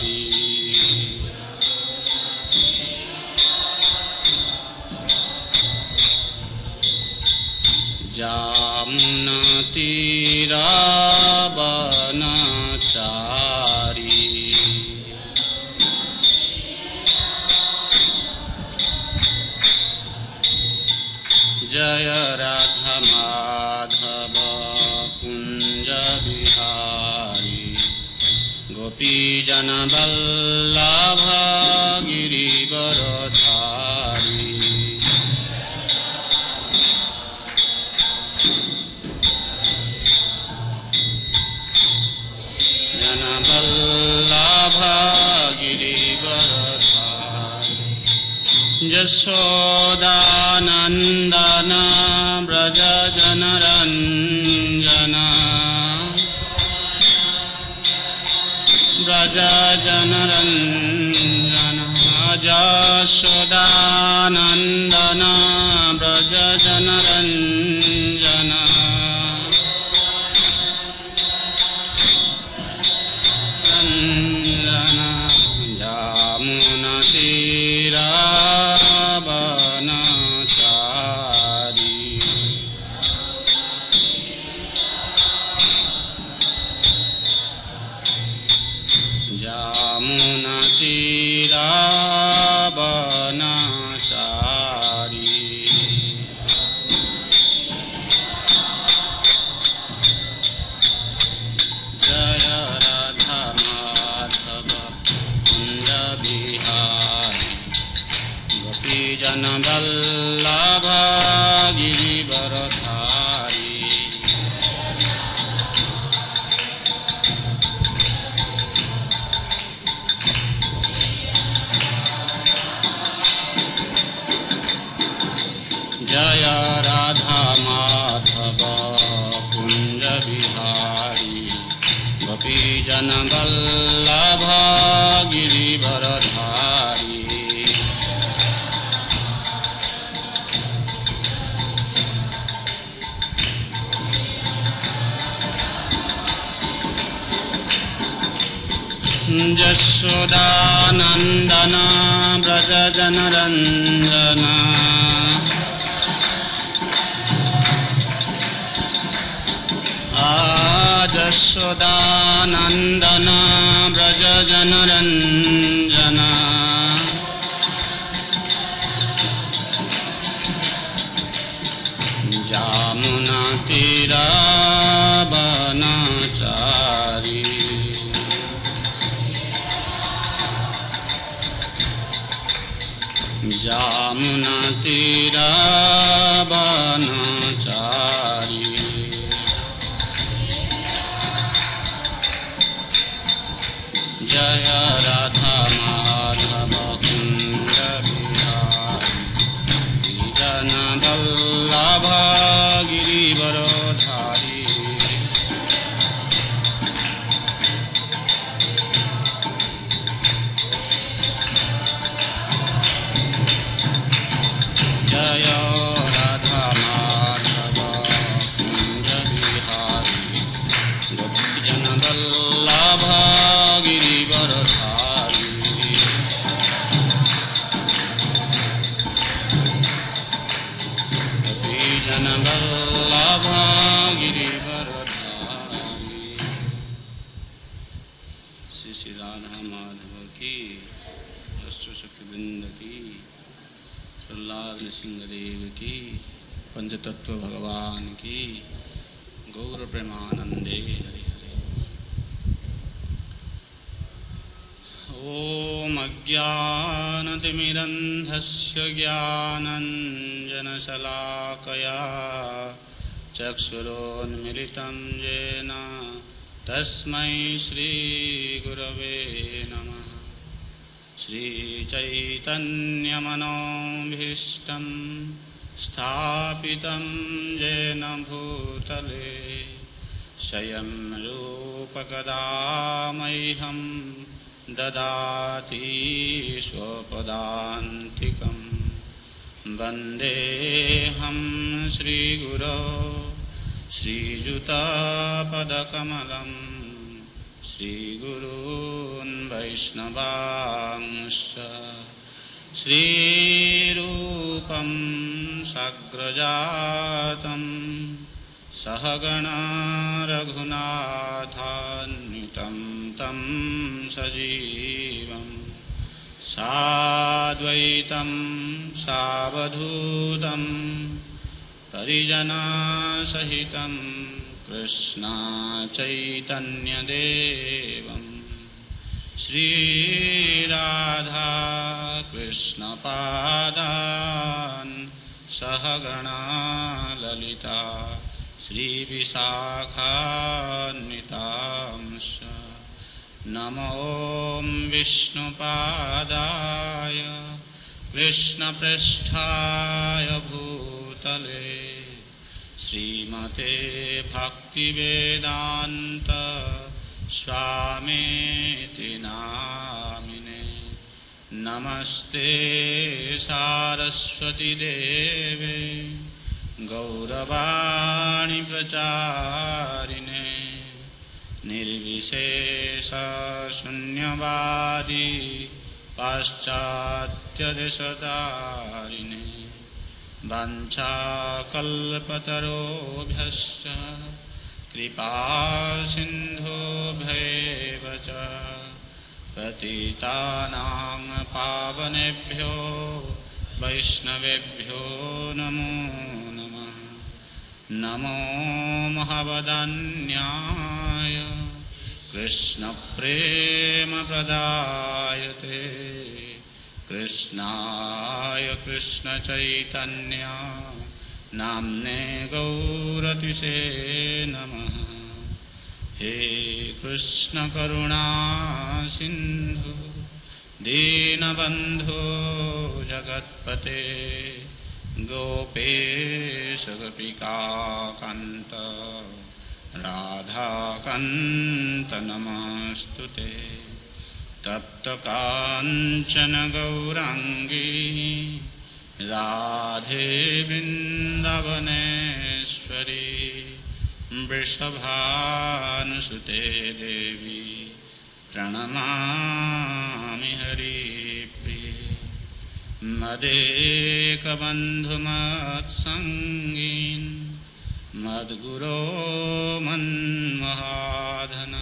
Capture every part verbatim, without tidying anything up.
जामुनातीरावनचारी जय राधा माधव कुंज बिहारी गोपीजन वल्लभ गिरिवरधारी जन वल्लभ गिरिवरधारी यशोदानंदन व्रज जनरंजन व्रज जनरंजन यशोदानंदन व्रज जनरंजन रंजन जामुनतीरावनचारी जामुनतीरावनचारी जय राधा माधव कुंज बिहारी गोपीजन वल्लभ गिरिवरधारी जय राधा माधव कुंज बिहारी गोपीजन वल्लभ गिरिवरधारी यशोदानंदन व्रज जनरंजन यशोदानंदन व्रज जनरंजन जामुनतीरावनचारी जामुनतीरावनचारी जय राधा माधव कुंज बिहारी जन वल्लभ गिरिवरधारी जय राधा माधव कुंज बिहारी गोपीजन वल्लभ गिरिवरधारी गोपीजन वल्लभ गिरिवरधारी। श्री श्री राधा माधव की, अष्ट सखी वृंद की, प्रहलाद नृसिंहदेव की, पंचतत्व भगवान की, गौर प्रेमानंदे हरि हरि। ओम अज्ञानतिमिरन्धस्य ज्ञानञ्जनशलाकया चक्षुरोन्मिलितं येन तस्मै श्रीगुरवे नमः। श्रीचैतन्यमनोभीष्टं स्थापितं येन भूतले स्वयं रूपकदा मह्यं ददाति स्वपदान्तिकं। वन्देऽहं श्रीगुरो श्रीयुतापदकमलं श्रीगुरून् वैष्णवांश्च श्रीरूपं सग्रजातं सहगणा रघुनाथान्वितं तं सजीवं साद्वैतं सावधूतं परिजनसहितं कृष्ण चैतन्यदेवं श्रीराधा कृष्णपादान् सहगणा ललिता श्रीविशाखान्वितांश्च नमो विष्णुपादाय कृष्णपृष्ठाय भूतले श्रीमते भक्तिवेदान्त स्वामीति नामिने नमस्ते सारस्वती देवे गौरवाणी प्रचारिणे निर्विशेष शून्यवादी पाश्चात्यदेशतारिणे वाञ्छाकल्पतरुभ्यश्च कृपा सिन्धुभ्यैव च पतितानां पावनेभ्यो वैष्णवेभ्यो नमो नमः। नमो महावदन्याय कृष्णप्रेमप्रदायते कृष्णाय कृष्णचैतन्य नाम्ने गौरतिसे नमः। हे कृष्ण करुणा सिन्धु दीनबन्धो जगत्पते गोपेश गोपिकान्त राधाकान्त नमस्तुते। तप्त काञ्चन गौराङ्गी राधे वृन्दावनेश्वरी वृषभानुसुते देवी प्रणमामि हरिप्रिये। मदेकबन्धुमत्सङ्गीन् मद्गुरो मन्महाधन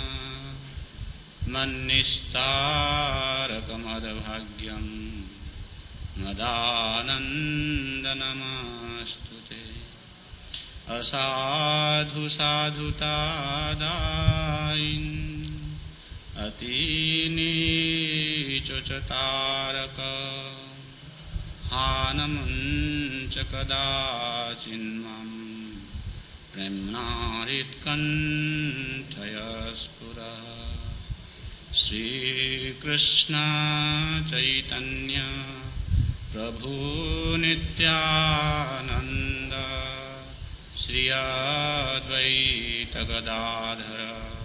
मन्निस्तारकमदभाग्यं मदानन्दनमस्तुते। असाधु साधुतादायिन् अतीनीचोचतारक हानमुञ्च कदाचिन्मं प्रेम्णारित्कण्ठय स्फुरः। श्रीकृष्ण चैतन्य प्रभु नित्यानन्द श्री अद्वैत गदाधर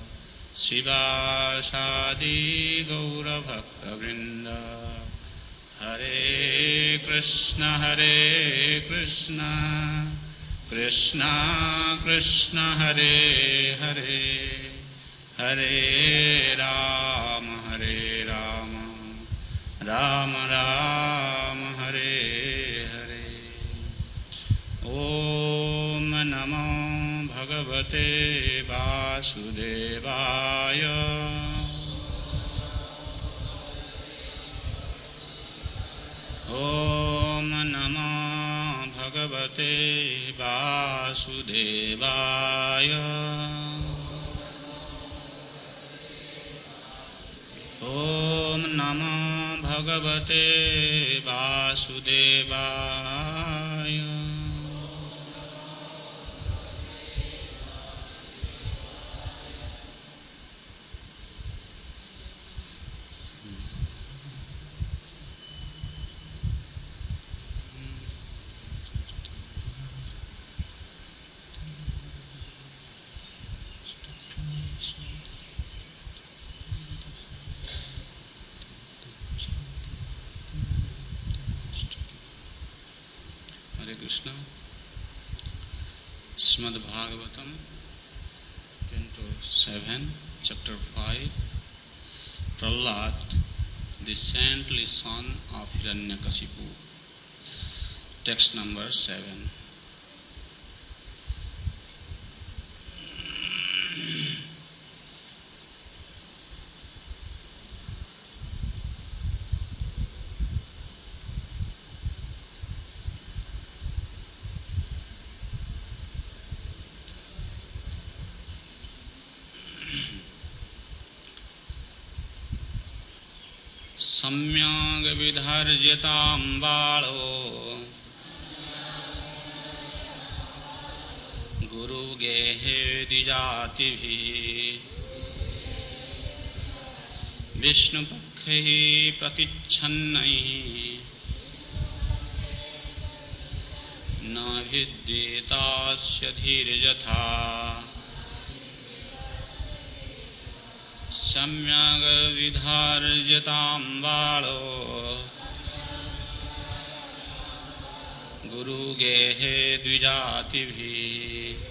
शिवासादि गौरभक्तवृन्द। हरे कृष्ण हरे कृष्ण कृष्ण कृष्ण हरे हरे हरे राम हरे राम राम राम हरे हरे। ओम नमो भगवते वासुदेवाय ओम नमो भगवते वासुदेवाय ओम नमो भगवते वासुदेवाय। Hare Krishna. Srimad Bhagavatam canto seven chapter five, Prahlad, the saintly son of Hiranyakashipu. Text number seven. सम्यग् विधर्यतां बालो गुरुगेहे द्विजातिभिः विष्णुपक्षैः प्रतिच्छन्नैः न भिद्येतास्य धीर्यथा सम्यग् विधर्यतां बालो गुरुगेहे द्विजातिभिः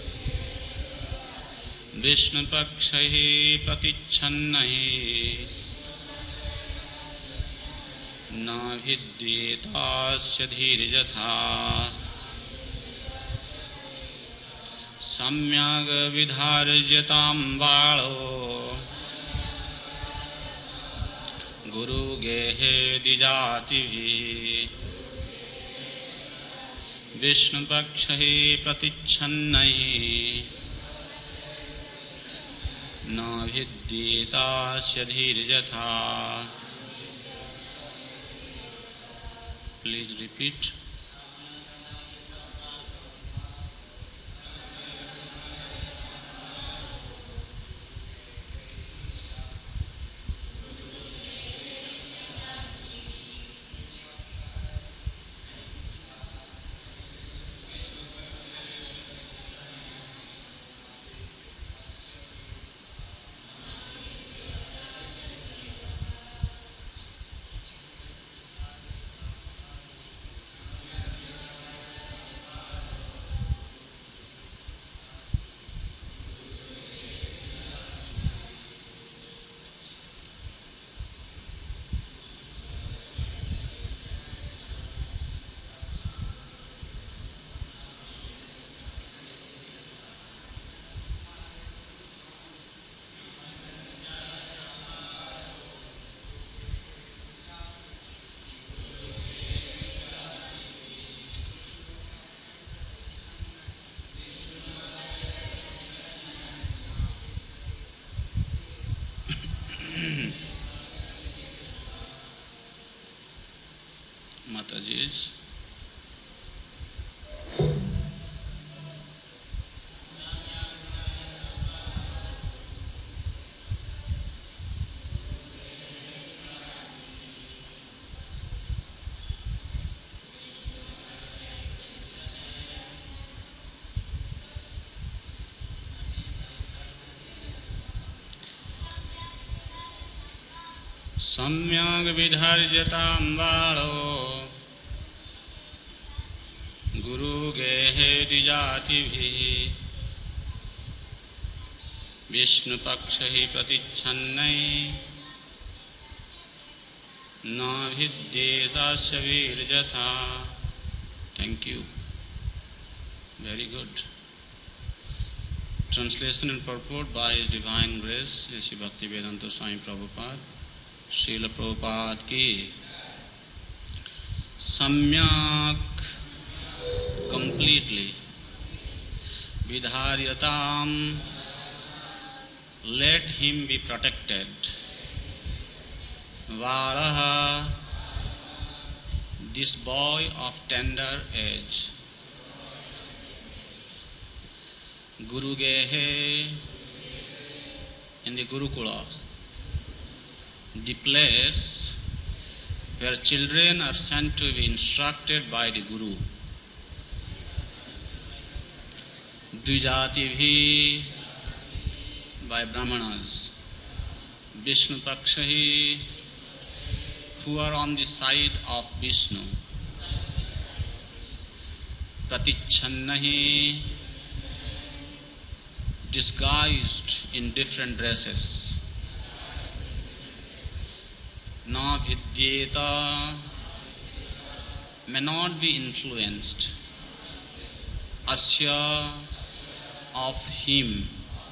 विष्णुपक्षैः प्रतिच्छन्नैः न भिद्येतास्य धीर्यथा सम्यग् विधर्यतां बालो गुरुगेहे द्विजातिभिः विष्णुपक्षैः प्रतिच्छन्नैः न भिद्येतास्य धीर्यथा. Please repeat. Mataji's. सम्यग् विधर्यतां बालो गुरुगेहे द्विजातिभिः विष्णुपक्षैः प्रतिच्छन्नैः न भिद्येतास्य धीर्यथा. Thank you. Very good. Translation and purport by His Divine Grace, Sri Bhaktivedanta Swami Prabhupada. Srila Prabhupada ki. Samyak, completely. Vidharyatam, let him be protected. Valaha, this boy of tender age. Gurugehe, in the Gurukula, the place where children are sent to be instructed by the Guru. Dvijatibhi, by Brahmanas. Vishnu Pakshahi, who are on the side of Vishnu. Pratichannahi, disguised in different dresses. Na vidyeta, may not be influenced. Asya, of him.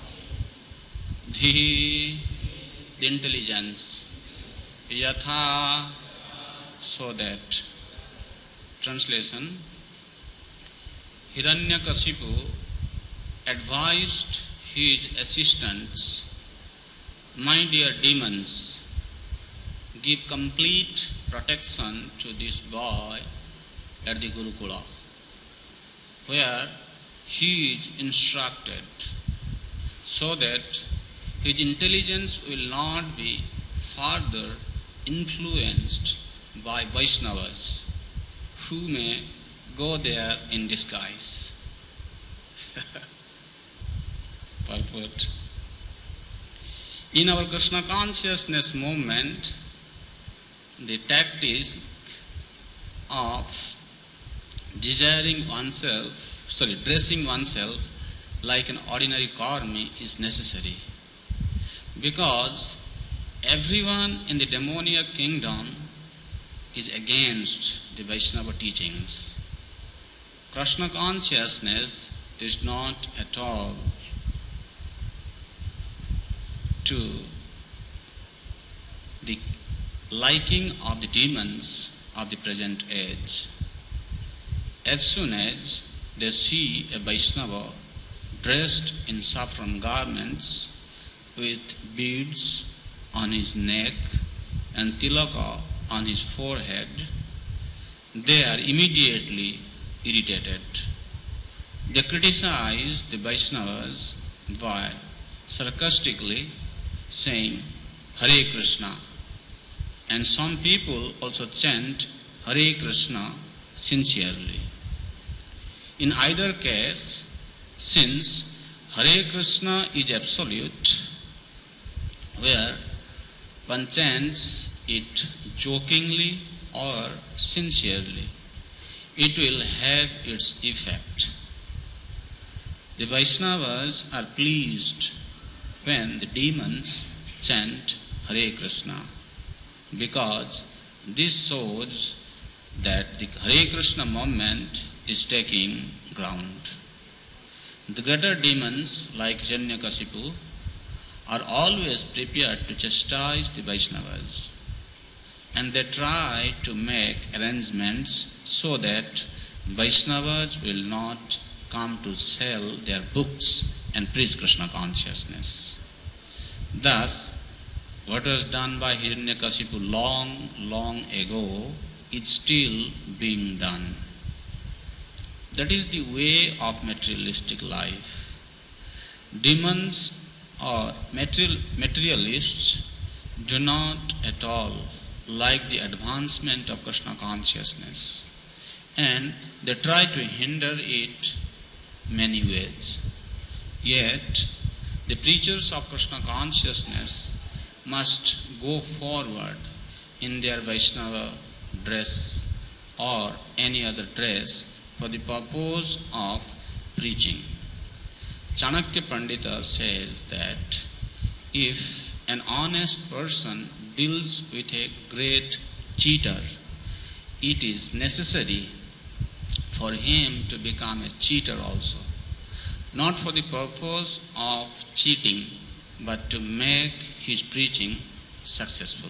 Dhi, the intelligence. Yatha, so that. Translation: Hiranyakashipu advised his assistants, "My dear demons, give complete protection to this boy at the Gurukula, where he is instructed, so that his intelligence will not be further influenced by Vaishnavas, who may go there in disguise." Purport: in our Krishna consciousness movement, the tactic of desiring oneself, sorry, dressing oneself like an ordinary karmi is necessary, because everyone in the demoniac kingdom is against the Vaishnava teachings. Krishna consciousness is not at all to the liking of the demons of the present age. As soon as they see a Vaishnava dressed in saffron garments with beads on his neck and tilaka on his forehead, they are immediately irritated. They criticize the Vaishnavas by sarcastically saying Hare Krishna, and some people also chant Hare Krishna sincerely. In either case, since Hare Krishna is absolute, where one chants it jokingly or sincerely, it will have its effect. The Vaishnavas are pleased when the demons chant Hare Krishna, because this shows that the Hare Krishna movement is taking ground. The greater demons like Hiranyakashipu are always prepared to chastise the Vaishnavas, and they try to make arrangements so that Vaishnavas will not come to sell their books and preach Krishna consciousness. Thus, what was done by Hiranyakashipu long, long ago is still being done. That is the way of materialistic life. Demons or material, materialists do not at all like the advancement of Krishna consciousness, and they try to hinder it many ways. Yet, the preachers of Krishna consciousness must go forward in their Vaishnava dress or any other dress for the purpose of preaching. Chanakya Pandita says that if an honest person deals with a great cheater, it is necessary for him to become a cheater also, not for the purpose of cheating, but to make his preaching successful.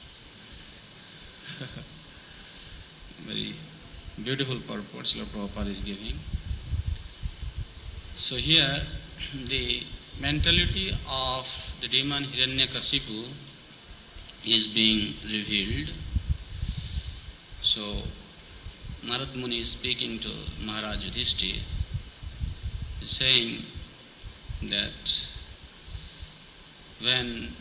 Very beautiful purport Srila Prabhupada is giving. So here, the mentality of the demon Hiranyakashipu is being revealed. So, Narad Muni is speaking to Maharaj Yudhishthira, saying that when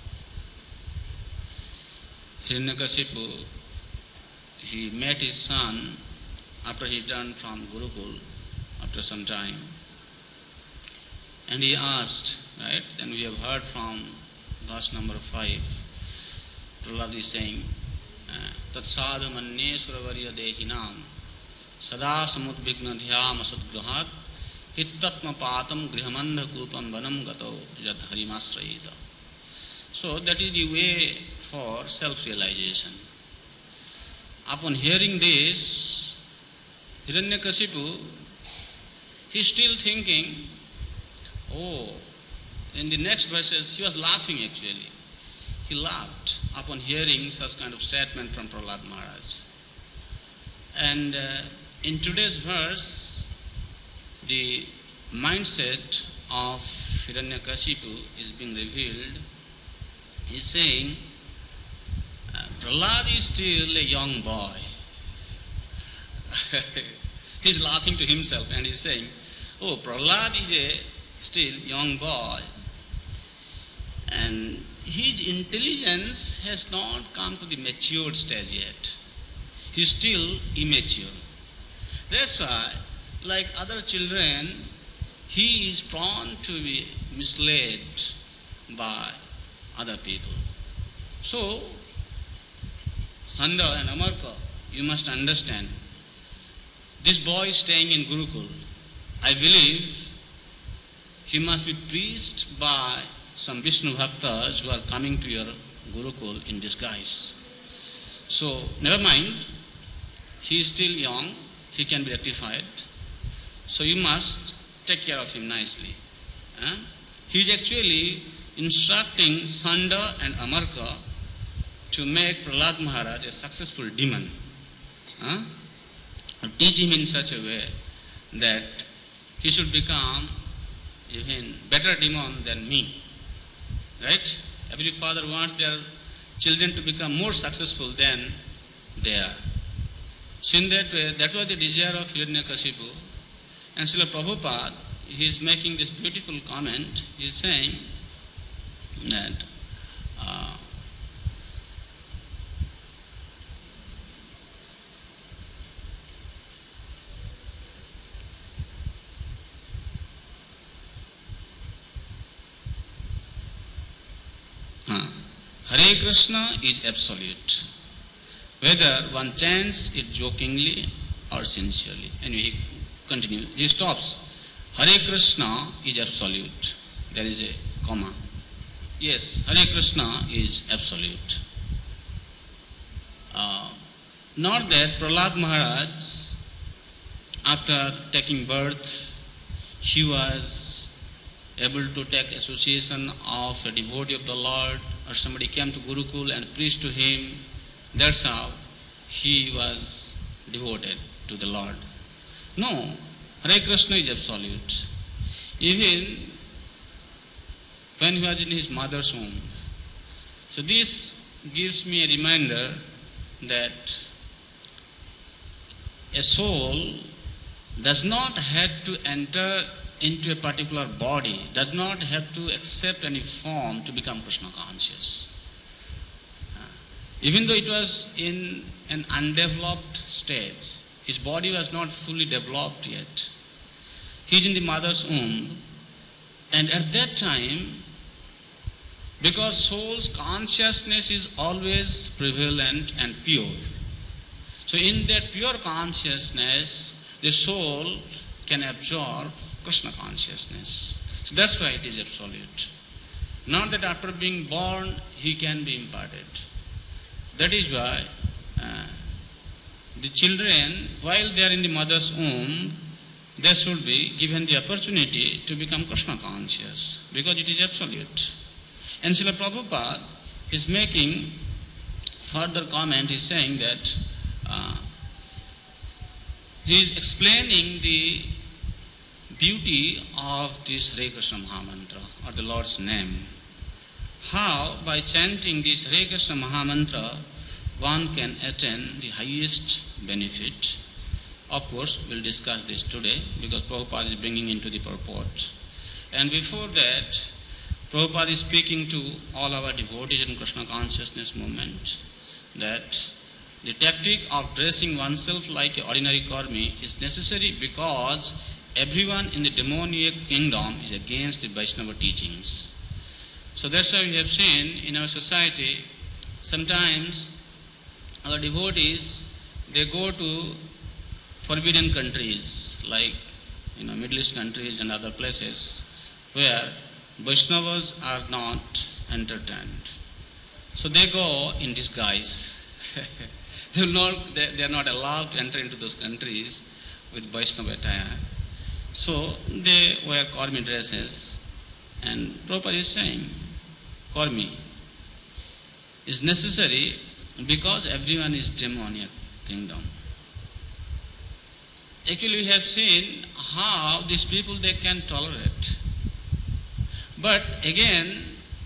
Hiranyakashipu, he met his son after he returned from Gurukul after some time, and he asked, right, then we have heard from verse number five, Prahlad is saying, Tat sadhu manne suravarya dehinam sada samudvigna dhyam asudgrahat Hittatma patam grihamandha kupam vanam gato yad harimasrayita. So that is the way for self-realization. Upon hearing this, Hiranyakashipu, he is still thinking, oh, in the next verses he was laughing actually. He laughed upon hearing such kind of statement from Prahlad Maharaj. And uh, in today's verse, the mindset of Hiranyakashipu is being revealed. He is saying, uh, Prahlad is still a young boy. He is laughing to himself and he is saying, oh, Prahlad is a still young boy and his intelligence has not come to the matured stage yet. He is still immature. That's why, like other children, he is prone to be misled by other people. So, Sanda and Amarka, you must understand, this boy is staying in Gurukul. I believe he must be preached by some Vishnu Bhaktas who are coming to your Gurukul in disguise. So, never mind, he is still young, he can be rectified. So you must take care of him nicely. Eh? He is actually instructing Sanda and Amarka to make Prahlad Maharaj a successful demon. Eh? Teach him in such a way that he should become even better demon than me. Right? Every father wants their children to become more successful than they are. So in that way, that was the desire of Hiranyakashipu. And Srila Prabhupada, he is making this beautiful comment. He is saying that uh, uh, Hare Krishna is absolute. Whether one chants it jokingly or sincerely. Anyway, he continues. He stops. Hare Krishna is absolute. There is a comma. Yes, Hare Krishna is absolute. Uh, not that Prahlad Maharaj, after taking birth, he was able to take association of a devotee of the Lord, or somebody came to Gurukul and preached to him. That's how he was devoted to the Lord. No, Hare Krishna is absolute. Even when he was in his mother's womb. So this gives me a reminder that a soul does not have to enter into a particular body, does not have to accept any form to become Krishna conscious. Even though it was in an undeveloped stage, his body was not fully developed yet. He is in the mother's womb, and at that time, because soul's consciousness is always prevalent and pure, so in that pure consciousness, the soul can absorb Krishna consciousness. So that's why it is absolute. Not that after being born, he can be imparted. That is why uh, the children, while they are in the mother's womb, they should be given the opportunity to become Krishna conscious, because it is absolute. And Srila Prabhupada is making further comment, is saying that uh, he is explaining the beauty of this Hare Krishna Mahamantra, or the Lord's name. How, by chanting this Hare Krishna Mahamantra, one can attain the highest benefit. Of course, we will discuss this today, because Prabhupada is bringing into the purport. And before that, Prabhupada is speaking to all our devotees in Krishna consciousness movement that the tactic of dressing oneself like an ordinary karmi is necessary because everyone in the demoniac kingdom is against the Vaishnava teachings. So that's why we have seen in our society, sometimes our devotees, they go to forbidden countries like you know, Middle East countries and other places where Vaishnavas are not entertained. So they go in disguise. they, will not, they, they are not allowed to enter into those countries with Vaishnava attire. So they wear Karmi dresses. And Prabhupada is saying, Karmi is necessary because everyone is demoniac kingdom. Actually, we have seen how these people they can tolerate. But again,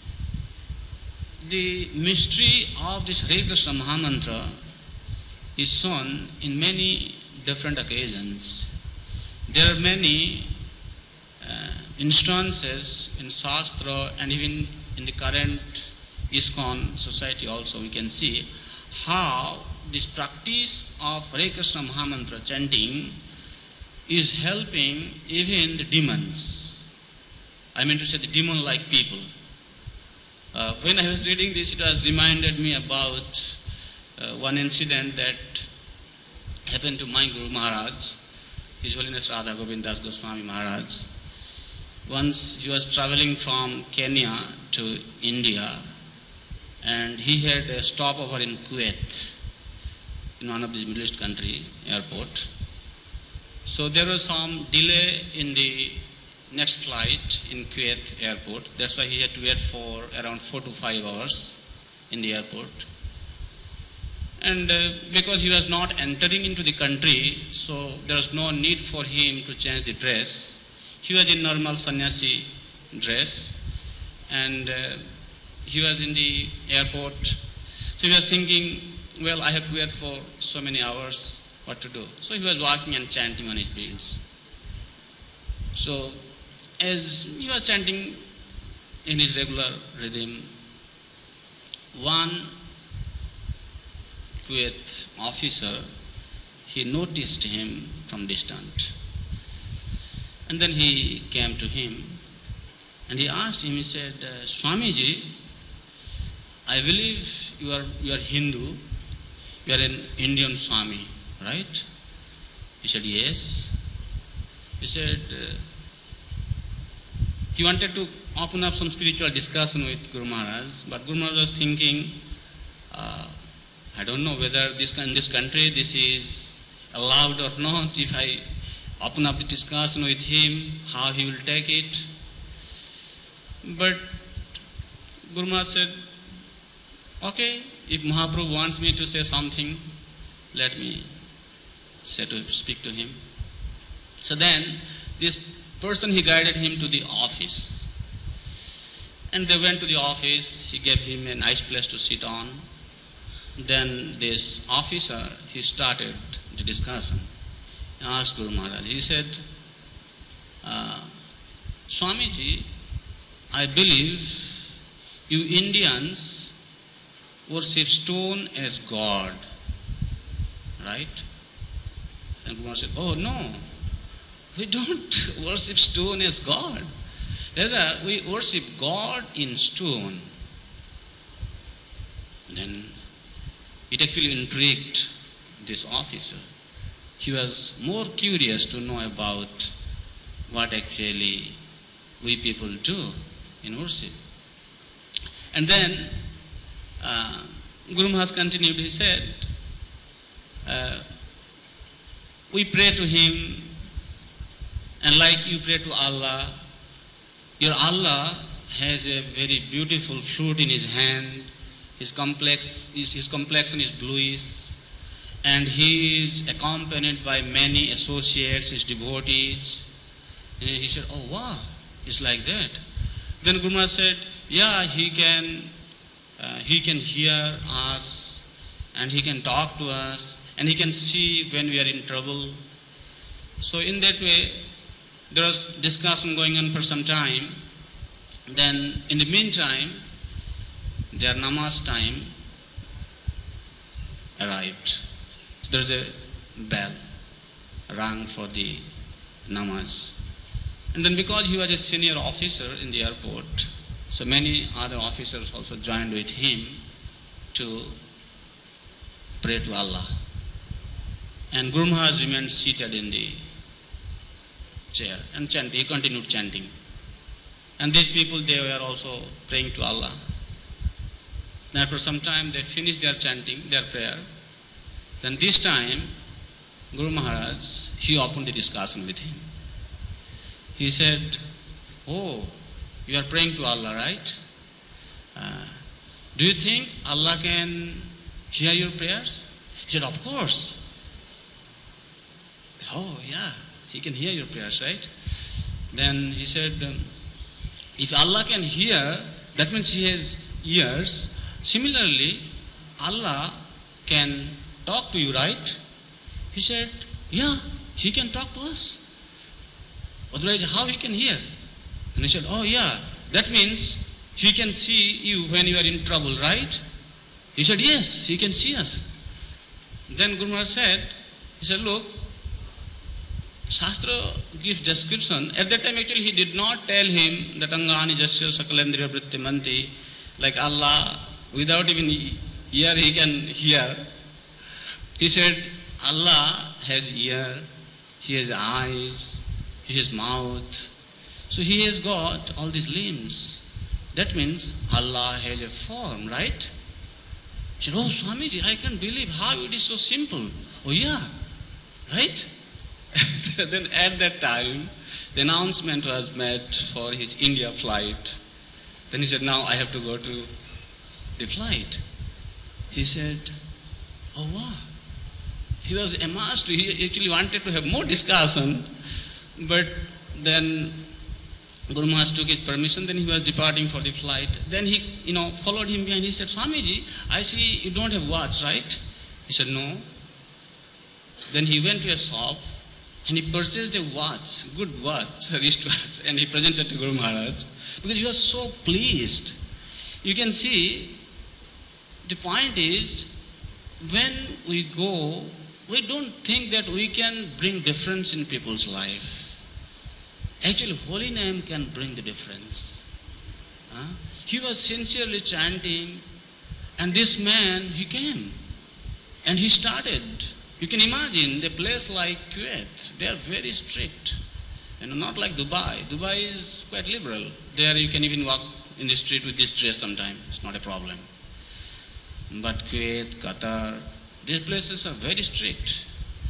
the mystery of this Hare Krishna Mahamantra is shown in many different occasions. There are many uh, instances in Shastra and even in the current ISKCON society also we can see how this practice of Hare Krishna Mahamantra chanting is helping even the demons. I mean to say the demon-like people. Uh, when I was reading this, it was reminded me about uh, one incident that happened to my Guru Maharaj, His Holiness Radha Govind Das Goswami Maharaj. Once he was traveling from Kenya to India, and he had a stopover in Kuwait, in one of the Middle East country airport. So there was some delay in the next flight in Kuwait airport. That's why he had to wait for around four to five hours in the airport. And uh, because he was not entering into the country, so there was no need for him to change the dress. He was in normal sannyasi dress, and uh, he was in the airport. So he was thinking, well, I have to wait for so many hours, what to do? So he was walking and chanting on his beads. So as he was chanting in his regular rhythm, one Kuwait officer, he noticed him from distance. And then he came to him and he asked him, he said, uh, Swamiji, I believe you are, you are Hindu, you are an Indian Swami, right? He said, yes. He said, uh, he wanted to open up some spiritual discussion with Guru Maharaj, but Guru Maharaj was thinking, uh, I don't know whether this in this country this is allowed or not. If I open up the discussion with him, how he will take it. But Guru Maharaj said, okay, if Mahaprabhu wants me to say something, let me say to speak to him. So then this person, he guided him to the office. And they went to the office, he gave him a nice place to sit on. Then this officer, he started the discussion. He asked Guru Maharaj, he said, uh, Swamiji, I believe you Indians worship stone as God, right? And Guru Maharaj said, oh no, we don't worship stone as God. Rather, we worship God in stone. Then it actually intrigued this officer. He was more curious to know about what actually we people do in worship. And then uh, Guru Maharaj continued, he said, uh, we pray to him, and like you pray to Allah, your Allah has a very beautiful fruit in his hand. His complex, his, his complexion is bluish, and he is accompanied by many associates, his devotees. And he said, oh wow, it's like that. Then Guru Maharaj said, yeah, he can, uh, he can hear us, and he can talk to us, and he can see when we are in trouble. So in that way, there was discussion going on for some time. Then in the meantime, their namaz time arrived. So there is a bell rang for the namaz. And then because he was a senior officer in the airport, so many other officers also joined with him to pray to Allah. And Guru Maharaj remained seated in the chair and chant. He continued chanting. And these people, they were also praying to Allah. And after some time, they finished their chanting, their prayer. Then this time, Guru Maharaj, he opened the discussion with him. He said, "Oh, you are praying to Allah, right? Uh, do you think Allah can hear your prayers?" He said, "Of course." "Oh, yeah, He can hear your prayers, right?" Then he said, um, if Allah can hear, that means He has ears. Similarly, Allah can talk to you, right? He said, "Yeah, He can talk to us. Otherwise, how He can hear?" And he said, "Oh, yeah, that means He can see you when you are in trouble, right?" He said, "Yes, He can see us." Then Guru Maharaj said, he said, "Look, Shastra gives description." At that time, actually, he did not tell him that Angani Jasya Sakalendriya Vrittimanti, like Allah, without even ear, He can hear. He said, Allah has ear, He has eyes, He has mouth. So He has got all these limbs. That means Allah has a form, right? He said, "Oh, Swamiji, I can't believe how it is so simple." "Oh, yeah, right?" Then at that time, the announcement was made for his India flight. Then he said, "Now I have to go to the flight." He said, "Oh, wow." He was amazed. He actually wanted to have more discussion, but then Guru Maharaj took his permission. Then he was departing for the flight. Then he, you know, followed him behind. He said, "Swamiji, I see you don't have watch, right?" He said, "No." Then he went to a shop and he purchased a watch, good watch, a wristwatch, and he presented to Guru Maharaj because he was so pleased. You can see, the point is, when we go, we don't think that we can bring difference in people's life. Actually, holy name can bring the difference. Huh? He was sincerely chanting, and this man, he came, and he started. You can imagine the place like Kuwait, they are very strict. You know, not like Dubai. Dubai is quite liberal. There you can even walk in the street with this dress sometimes. It's not a problem. But Kuwait, Qatar, these places are very strict.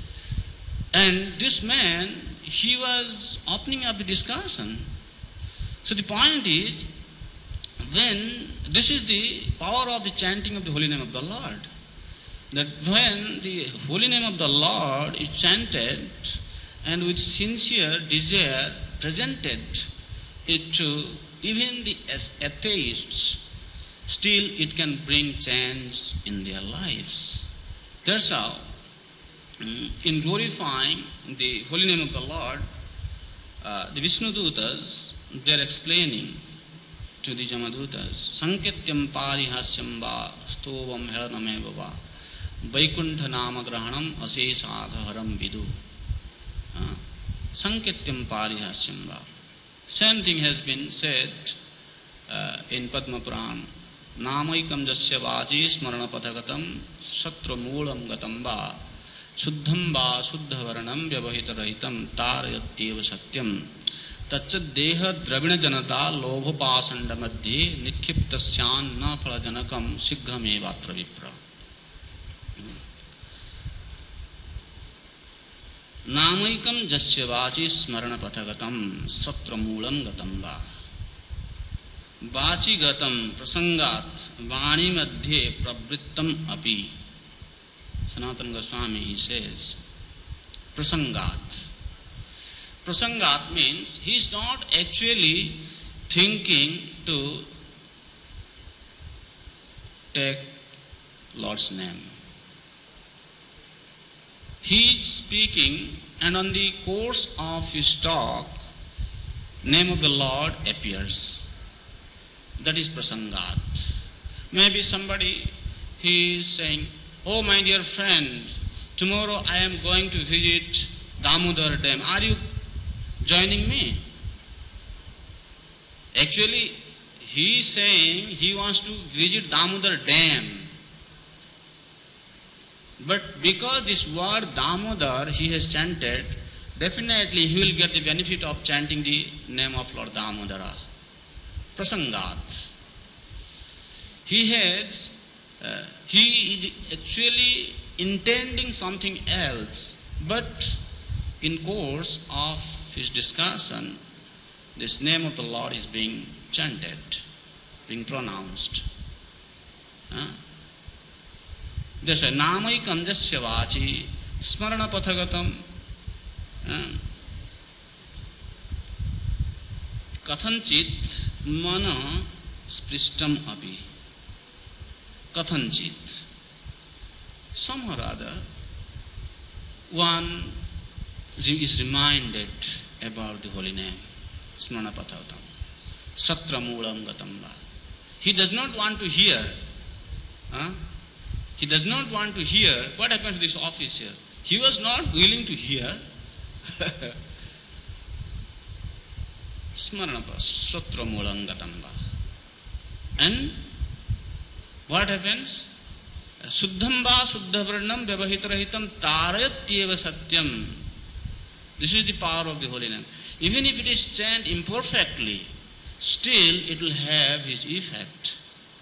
And this man, he was opening up the discussion. So the point is, when this is the power of the chanting of the holy name of the Lord, that when the holy name of the Lord is chanted and with sincere desire presented it to even the atheists, still it can bring change in their lives. That's how, in glorifying the holy name of the Lord, uh, the Vishnu Dutas, they are explaining to the Jamadutas, Sanketyam parihasyam va stovam heranameva va Vaikuntha nama grahanam asesagharam vidu. Uh, Sanketyam parihasyam va. Same thing has been said uh, in Padma Purana. Namaikam jasya vaji smarana pathagatam satra moolam gatam va Suddham va suddha varanam vyavahita rahitam tarayatyeva satyam tachat deha dravina janata lobhopasanda madhye nikhiptasyan na phala janakam sighramevatra vipra. Namaikam jasya vachi smarana pathagatam satra moolam gatam va Vachi gatam prasangat vani madhye pravrittam api. Sanatana Goswami, he says, prasangat. Prasangat means he is not actually thinking to take Lord's name. He is speaking, and on the course of his talk, name of the Lord appears. That is prasangat. Maybe somebody, he is saying, "Oh, my dear friend, tomorrow I am going to visit Damodar Dam. Are you joining me?" Actually, he is saying he wants to visit Damodar Dam. But because this word Damodar he has chanted, definitely he will get the benefit of chanting the name of Lord Damodara. Prasangat. He has, uh, he is actually intending something else, but in course of his discussion, this name of the Lord is being chanted, being pronounced. Huh? That's why Namaikam Jasya Vachi Smarana Pathagatam Kathanchit Mana Spristam Api. Kathanchit. Somehow or other, one is reminded about the holy name, Smarana Pathagatam, Satra Moolam Gatamba. He does not want to hear, huh? He does not want to hear what happens to this officer. He was not willing to hear. Smaranapa, Satra Moolam Gatamba. And what happens? Suddhamba Suddhavarnam Vyavahitarahitam Tarayatyeva Satyam. This is the power of the holy name. Even if it is chanted imperfectly, still it will have its effect.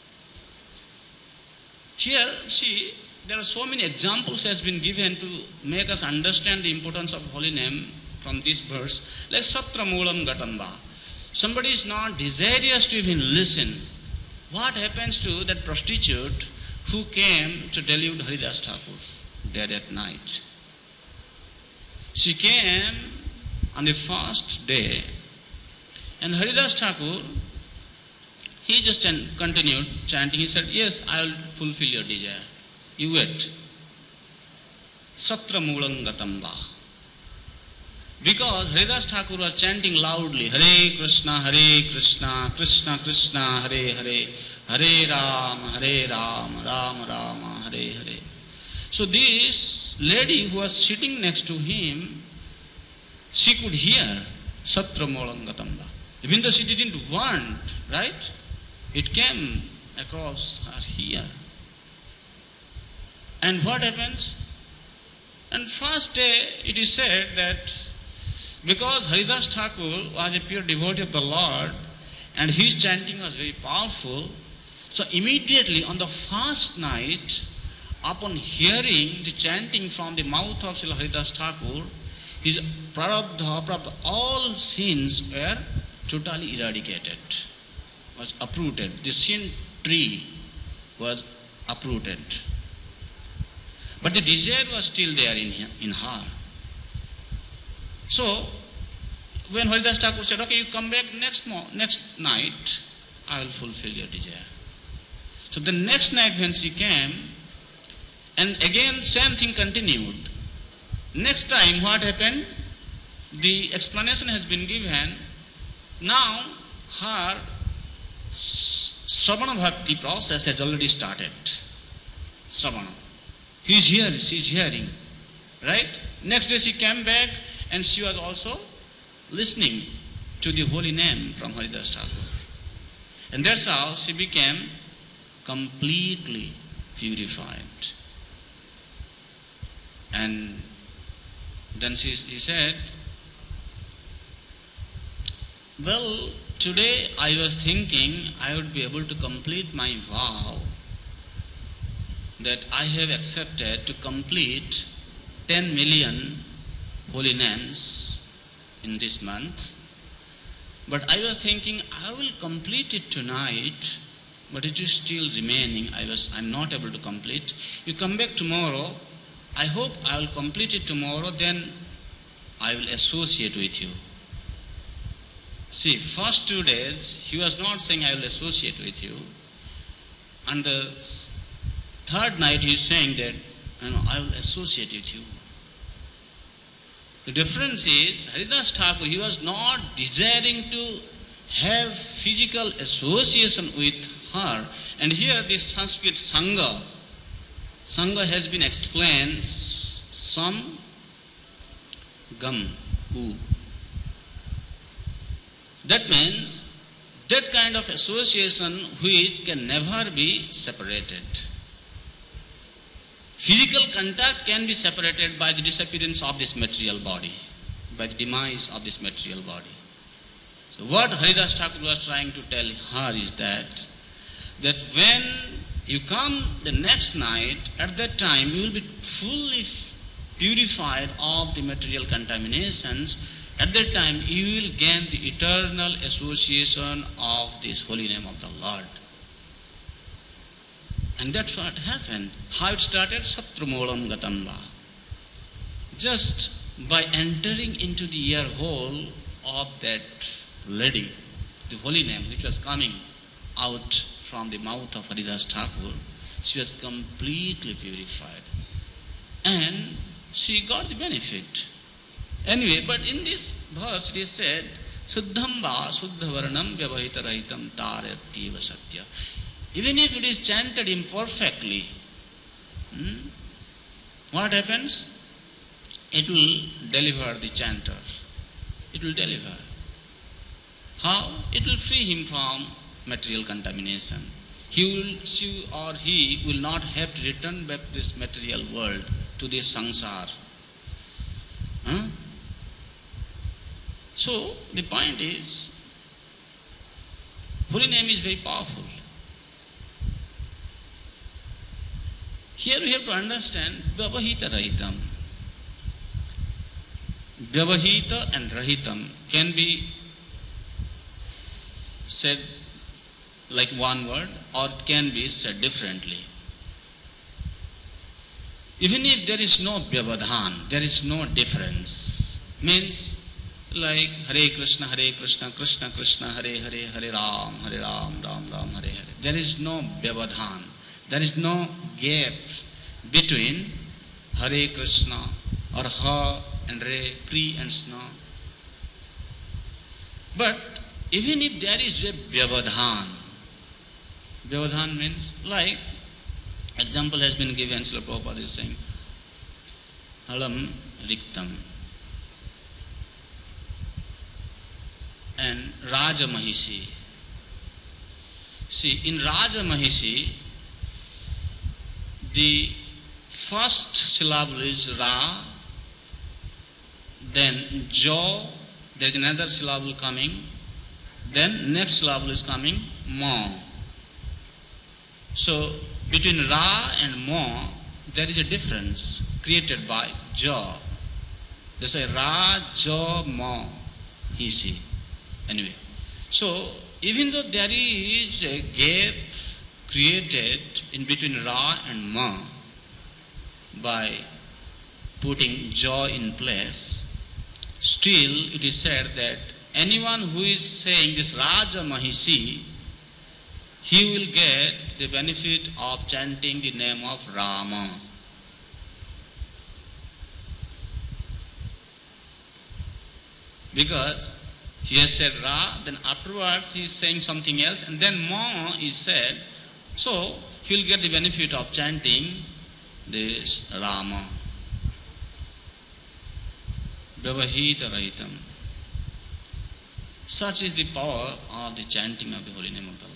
Here, see, there are so many examples has been given to make us understand the importance of holy name from this verse. Like Satra Moolam Gatamba. Somebody is not desirous to even listen. What happens to that prostitute who came to delude Haridas Thakur dead at night? She came on the first day, and Haridas Thakur, he just continued chanting. He said, yes, I will fulfill your desire. You wait. Satra Moolam Gatamba. Because Haridas Thakur was chanting loudly, Hare Krishna, Hare Krishna, Krishna Krishna, Hare Hare, Hare Rama, Hare Rama, Rama Rama, Hare Hare. So this lady who was sitting next to him, she could hear Satra Moolam Gatamba. Even though she didn't want, right? It came across her ear. And what happens? And first day it is said that because Haridas Thakur was a pure devotee of the Lord and his chanting was very powerful, so immediately on the first night, upon hearing the chanting from the mouth of Srila Haridas Thakur, his prarabdha, prarabdha, all sins were totally eradicated, was uprooted. The sin tree was uprooted. But the desire was still there in, in her. So, when Haridas Thakur said, okay, you come back next mo- next night, I will fulfill your desire. So the next night when she came, and again same thing continued. Next time what happened? The explanation has been given. Now her Sravana Bhakti process has already started. Sravana. He is here, she is hearing. Right? Next day she came back and she was also listening to the holy name from Haridas Thakur. And that's how she became completely purified. And then she, he said, well, today I was thinking I would be able to complete my vow that I have accepted to complete ten million holy names in this month. But I was thinking I will complete it tonight, but it is still remaining. I was, I'm not able to complete. You come back tomorrow. I hope I will complete it tomorrow, then I will associate with you. See, first two days, he was not saying I will associate with you. And the third night he is saying that, you know, I will associate with you. The difference is, Haridas Thakur, he was not desiring to have physical association with her. And here this Sanskrit Sangha, Sangha has been explained, some gam, who. That means that kind of association which can never be separated. Physical contact can be separated by the disappearance of this material body. by the demise of this material body. So what Haridas Thakur was trying to tell her is that, that when you come the next night, at that time you will be fully purified of the material contaminations. At that time you will gain the eternal association of this holy name of the Lord. And that's what happened. How it started? Satrumolam Gatamba. Just by entering into the ear hole of that lady, the holy name which was coming out from the mouth of Haridas Thakur, she was completely purified. And she got the benefit. Anyway, but in this verse it is said, Suddham va Suddhavarnam Vyavahita Rahitam Taryatyeva Satya. Even if it is chanted imperfectly, hmm, what happens? It will deliver the chanter. It will deliver. How? It will free him from material contamination. He will, she or he will not have to return back to this material world, to this sansar. Huh? So, the point is, holy name is very powerful. Here we have to understand Vyavahita Rahitam. Vyavahita and Rahitam can be said like one word or it can be said differently. Even if there is no Vyavadhan, there is no difference. Means like Hare Krishna, Hare Krishna, Krishna Krishna, Hare Hare, Hare Ram, Hare Ram, Ram Ram, Hare Hare. There is no Vyavadhan. There is no gap between Hare Krishna or Ha and Re, Kri and Sna. But even if there is a Vyavadhan, Vyavadhan means like, example has been given, Srila Prabhupada is saying, Halam Riktam and Raja Mahishi. See, in Raja Mahishi, the first syllable is Ra, then Jo, there is another syllable coming, then next syllable is coming Ma. So between Ra and Ma, there is a difference created by Jo. They say Ra, Jo, Ma, Hisi. Anyway, so even though there is a gap created in between Ra and Ma by putting Jo in place, still it is said that anyone who is saying this Raja Mahisi, he will get the benefit of chanting the name of Rama. Because he has said Ra, then afterwards he is saying something else, and then Ma is said, so he will get the benefit of chanting this Rama. Vyavahita Rahitam. Such is the power of the chanting of the holy name of the Lord.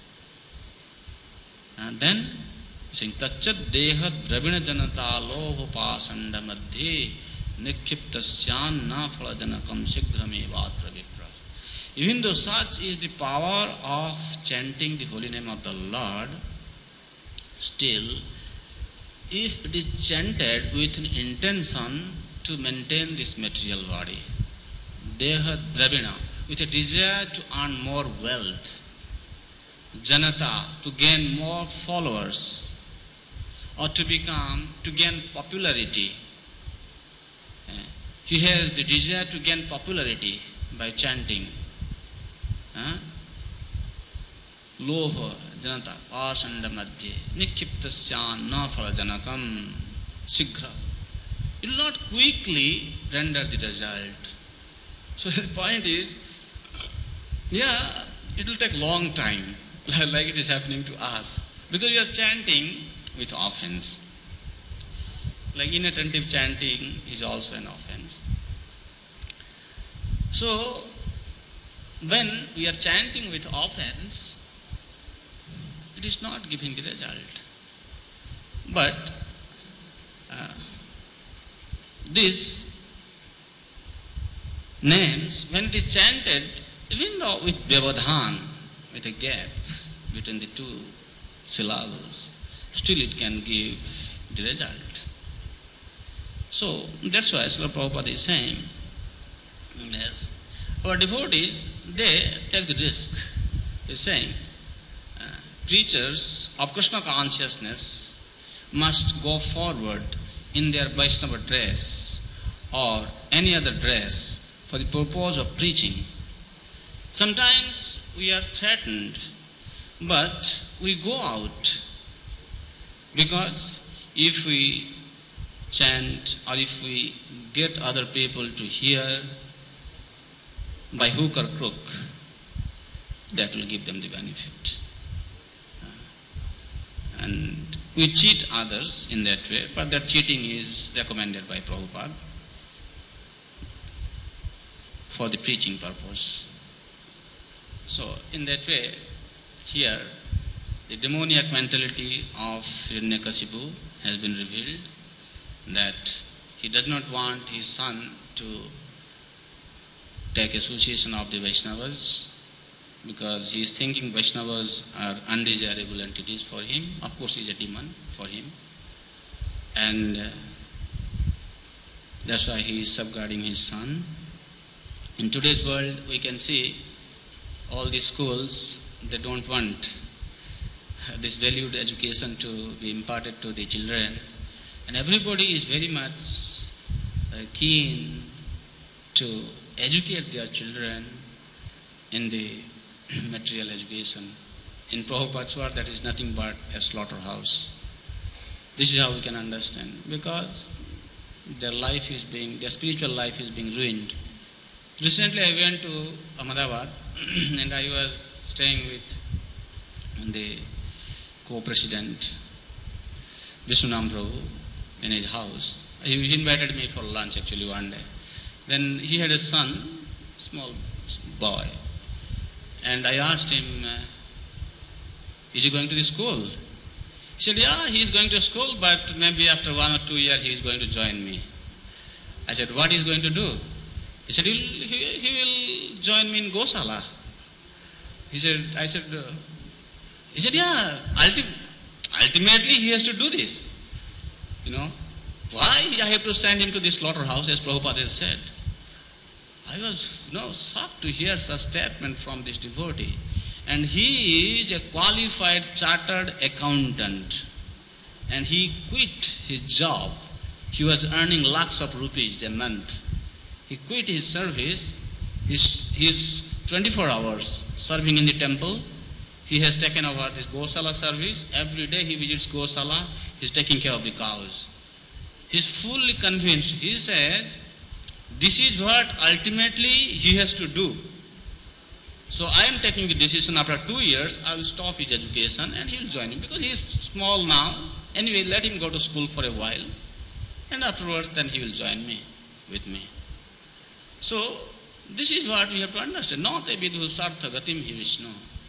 And then, saying, Tachat Deha Dravina Janata Lobhopasanda Madhye Nikhiptasyan Na Phala Janakam Sigrame Vatra Vipra. Even though such is the power of chanting the holy name of the Lord, still, if it is chanted with an intention to maintain this material body, Deha Dravina, with a desire to earn more wealth, Janata, to gain more followers, or to become, to gain popularity. He has the desire to gain popularity by chanting. Lova Janata Pasanda Madhye Nikhiptasyan Na Phala Janakam Sigra. It will not quickly render the result. So the point is, yeah, it will take long time, like it is happening to us, because we are chanting with offense. Like inattentive chanting is also an offense. So when we are chanting with offense, it is not giving the result. But uh, this names, when it is chanted, even though with Vyavadhan, with a gap between the two syllables, still it can give the result. So that's why Srila Prabhupada is saying, yes, our devotees, they take the risk. He is saying, uh, preachers of Krishna consciousness must go forward in their Vaishnava dress or any other dress for the purpose of preaching. Sometimes we are threatened, but we go out, because if we chant or if we get other people to hear by hook or crook, that will give them the benefit. And we cheat others in that way, but that cheating is recommended by Prabhupada for the preaching purpose. So in that way, here the demoniac mentality of Hiranyakashipu has been revealed, that he does not want his son to take association of the Vaishnavas, because he is thinking Vaishnavas are undesirable entities for him. Of course, he is a demon for him. And uh, that's why he is safeguarding his son. In today's world, we can see all the schools, they don't want this valued education to be imparted to the children. And everybody is very much uh, keen to educate their children in the material education. In Prabhupada's word, that is nothing but a slaughterhouse. This is how we can understand, because their life is being, their spiritual life is being ruined. Recently I went to Ahmedabad and I was staying with the co-president Viswanam Prabhu in his house. He invited me for lunch actually one day. Then he had a son, small boy, and I asked him, uh, is he going to the school? He said, yeah, he is going to school, but maybe after one or two years he is going to join me. I said, what he is going to do? He said, he will, he, he will join me in Gosala. He said, I said, uh, he said, yeah, ulti- ultimately he has to do this. You know, why I have to send him to the slaughterhouse, as Prabhupada has said? I was, you know, shocked to hear such statement from this devotee. And he is a qualified chartered accountant. And he quit his job. He was earning lakhs of rupees a month. He quit his service. He's, he's twenty-four hours serving in the temple. He has taken over this Gosala service. Every day he visits Gosala. He's taking care of the cows. He's fully convinced. He says, this is what ultimately he has to do. So I am taking the decision, after two years, I will stop his education and he will join him, because he is small now. Anyway, let him go to school for a while, and afterwards then he will join me, with me. So this is what we have to understand. Not a vidhu sartha gatim hi Vishnu.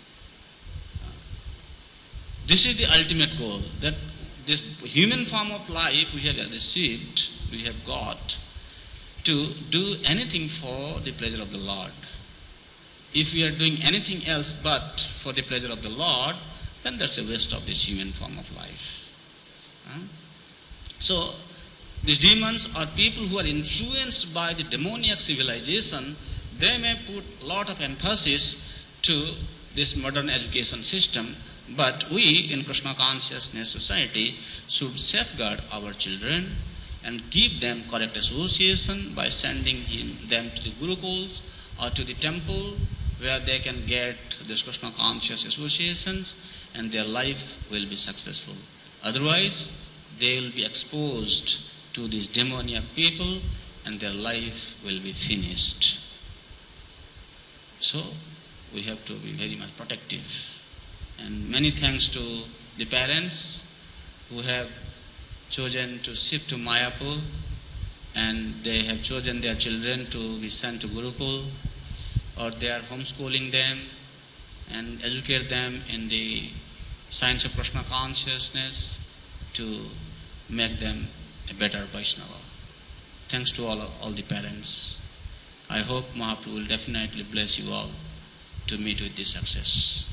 This is the ultimate goal, that this human form of life we have received, we have got, to do anything for the pleasure of the Lord. If we are doing anything else but for the pleasure of the Lord, then that's a waste of this human form of life. Huh? So, these demons are people who are influenced by the demoniac civilization. They may put a lot of emphasis to this modern education system, but we in Krishna Consciousness Society should safeguard our children and give them correct association by sending him, them to the gurukuls or to the temple, where they can get this Krishna conscious associations and their life will be successful. Otherwise, they will be exposed to these demoniac people and their life will be finished. So, we have to be very much protective. And many thanks to the parents who have chosen to shift to Mayapur, and they have chosen their children to be sent to Gurukul, or they are homeschooling them and educate them in the science of Krishna consciousness to make them a better Vaishnava. Thanks to all, all the parents. I hope Mahaprabhu will definitely bless you all to meet with this success.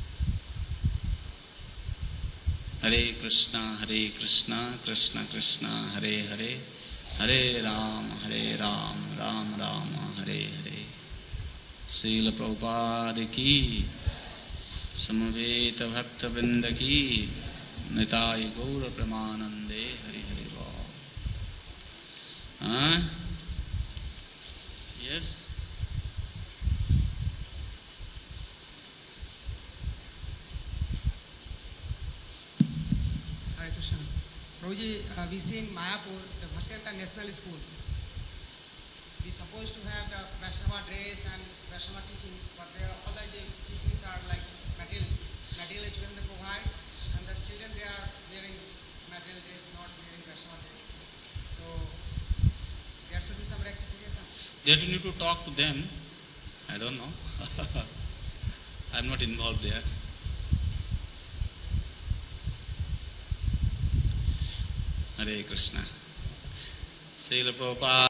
Hare Krishna, Hare Krishna, Krishna Krishna, Hare Hare, Hare Ram, Hare Ram, Ram Ram, Hare Hare. Srila Prabhupada ki, Samaveta Bhakta Vrinda ki, Nitai Gaura Pramanande, Hare Hare Ram. Huh? Yes? Hare Krishna. Prabhuji, uh, we see in Mayapur, the Bhaktivedanta National School. We supposed to have the Vaishnava dress and Vaishnava teachings, but there are other teachings are like material, material children they provide, and the children they are wearing material dress, not wearing Vaishnava dress. So there should be some rectification. That you need to talk to them. I don't know. I am not involved there. Hare Krishna. Srila Prabhupada.